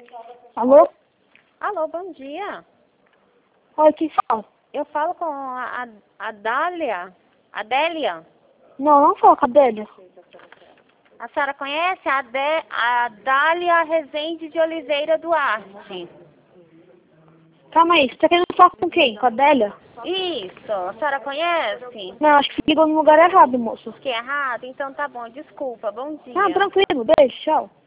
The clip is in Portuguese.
Alô? Alô, bom dia. Oi, quem fala? Eu falo com a Dália. Adélia. Não fala com a Adélia. A senhora conhece a Dália Rezende de Oliveira Duarte? Calma aí, você tá querendo falar com quem? Com a Adélia? Isso, a senhora conhece? Não, acho que você ligou no lugar errado, moço. Que errado? Então tá bom, desculpa, bom dia. Ah, tranquilo, beijo, tchau.